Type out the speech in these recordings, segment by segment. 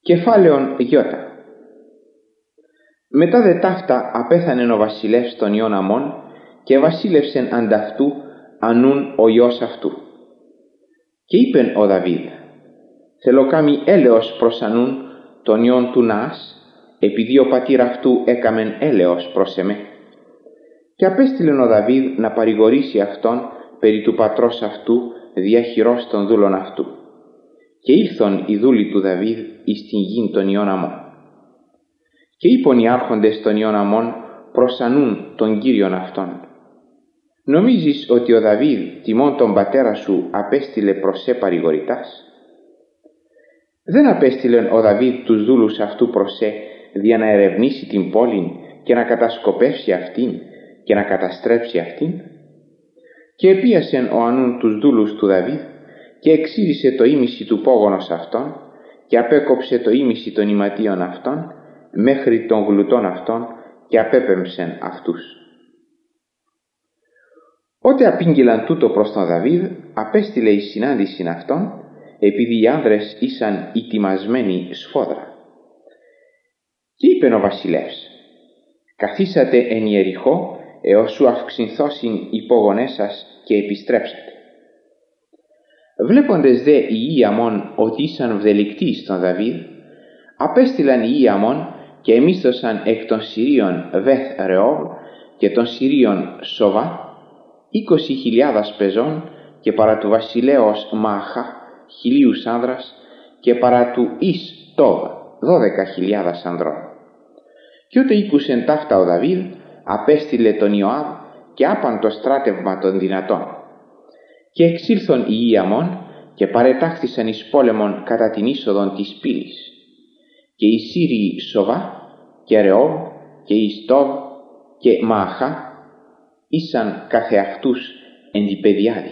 Κεφάλαιον Ι. Μετά δε ταύτα απέθανεν ο βασιλεύς των ιών Αμών και βασίλευσεν ανταυτού ανούν ο Υιός αυτού. Και είπεν ο Δαβίδ: θέλω κάμει έλεος προς ανούν των ιών του Ναάς, επειδή ο πατήρ αυτού έκαμεν έλεος προς εμέ. Και απέστειλεν ο Δαβίδ να παρηγορήσει αυτόν περί του πατρός αυτού διαχειρός των δούλων αυτού. Και ήλθον οι δούλοι του Δαβίδ εις την γην των ιών Αμών. Και είπον οι άρχοντες των ιών Αμών προς ανούν τον Κύριον αυτόν: νομίζεις ότι ο Δαβίδ τιμών τον πατέρα σου απέστειλε προς σε παρηγορητάς? Δεν απέστειλεν ο Δαβίδ τους δούλους αυτού προς σε δια να ερευνήσει την πόλην και να κατασκοπεύσει αυτήν και να καταστρέψει αυτήν? Και επίασεν ο ανούν τους δούλους του Δαβίδ και εξήρισε το ήμιση του πόγονος αυτών και απέκοψε το ήμιση των ηματίων αυτών μέχρι των γλουτών αυτών και απέπεμψεν αυτούς. Ότε απήγγειλαν τούτο προς τον Δαβίδ, απέστειλε η συνάντηση αυτών, επειδή οι άνδρες ήσαν ετοιμασμένοι σφόδρα. Και είπεν ο βασιλεύς: καθίσατε εν Ιεριχώ έως σου αυξηνθώσιν οι πόγονές σας και επιστρέψατε. Βλέποντες δε οι Ιοι Αμών ότι ήσαν βδελικτοί στον Δαβίδ, απέστειλαν οι Ιοι Αμών και εμίσθωσαν εκ των Συρίων Βεθ Ρεώβ και των Συρίων Σοβά 20.000 πεζών και παρά του βασιλέως Μααχά 1.000 άνδρας και παρά του Ις Τόβ 12.000 ανδρών. Και ότε ήκουσεν ταύτα ο Δαβίδ, απέστειλε τον Ιωάβ και άπαν το στράτευμα των δυνατών. Και εξήλθον οι Ιοι Αμών και παρετάχθησαν εις πόλεμον κατά την είσοδον της πύλης. Και οι Σύριοι Σοβά και Ρεώβ και Ις Τόβ και Μααχά ήσαν καθεαυτούς εν τη πεδιάδη.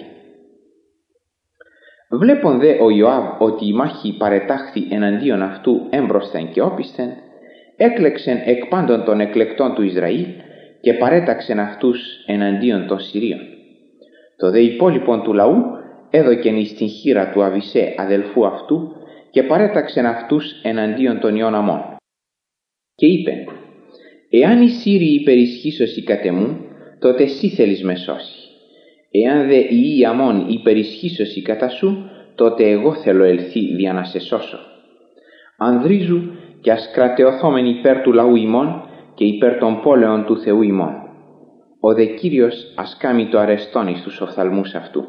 Βλέπον δε ο Ιωάβ ότι η μάχη παρετάχθη εναντίον αυτού έμπροσθεν και όπισθεν, έκλεξεν εκ πάντων των εκλεκτών του Ισραήλ και παρέταξεν αυτούς εναντίον των Συρίων. Το δε υπόλοιπον του λαού έδωκεν εις την χείρα του Αβισέ αδελφού αυτού και παρέταξεν αυτούς εναντίον των ιών Αμών. Και είπεν: εάν οι Σύριοι υπερισχύσωσι κατ' εμού, τότε εσύ θέλεις με σώσει. Εάν δε οι Ιοι Αμών υπερισχύσωσι κατά σου, τότε εγώ θέλω ελθεί δια να σε σώσω. Ανδρίζου και ας κρατεωθόμεν υπέρ του λαού ημών και υπέρ των πόλεων του Θεού ημών. Ο δε Κύριος ας κάμει το αρεστόν εις τους οφθαλμούς αυτού.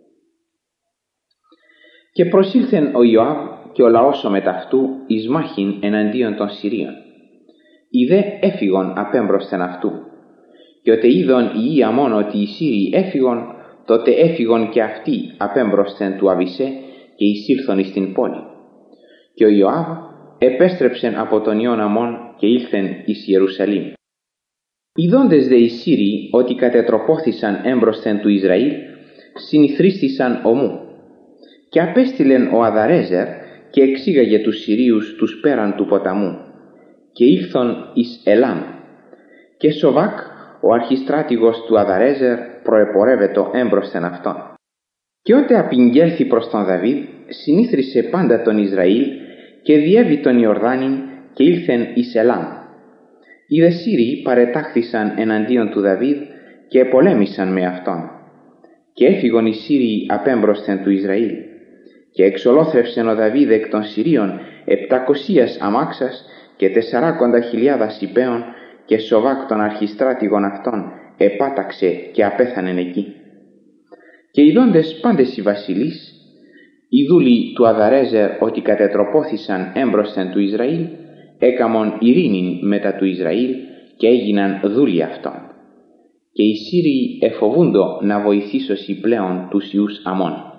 Και προσήλθεν ο Ιωάβ και ο λαός ο μεταυτού εις μάχην εναντίον των Συρίων. Οι δε έφυγον απέμπροσθεν αυτού. Και ότε είδον οι Ιοι Αμών ότι οι Σύριοι έφυγον, τότε έφυγον και αυτοί απέμπροσθεν του Αβισέ και εισήλθον εις την πόλη. Και ο Ιωάβ επέστρεψεν από τον ιών Αμών και ήλθεν εις Ιερουσαλήμ. Ιδώντες δε οι Σύριοι ότι κατετροπώθησαν έμπροσθεν του Ισραήλ, συνηθρίστησαν ομού. Και απέστειλεν ο Αδαρέζερ και εξήγαγε τους Συρίους τους πέραν του ποταμού. Και ήλθον εις Ελάμ. Και Σοβάκ, ο αρχιστράτηγος του Αδαρέζερ, προεπορεύετο έμπροσθεν αυτόν. Και ότε απηγγέλθη προς τον Δαβίδ, συνήθρισε πάντα τον Ισραήλ και διέβη τον Ιορδάνην και ήλθεν εις Ελάμ. Οι δε Σύριοι παρετάχθησαν εναντίον του Δαβίδ και επολέμησαν με αυτόν. Και έφυγον οι Σύριοι απέμπροσθεν του Ισραήλ. Και εξολόθρευσεν ο Δαβίδ εκ των Συρίων 700 αμάξας και 40.000 υπέων, και Σοβάκ των αρχιστράτηγων αυτών επάταξε και απέθανεν εκεί. Και ειδώντες πάντες οι βασιλείς, οι δούλοι του Αδαρέζερ ότι κατετροπώθησαν έμπροσθεν του Ισραήλ, έκαμον ειρήνην μετά του Ισραήλ και έγιναν δούλοι αυτών. Και οι Σύριοι εφοβούντο να βοηθήσωσι πλέον τους ιούς Αμών.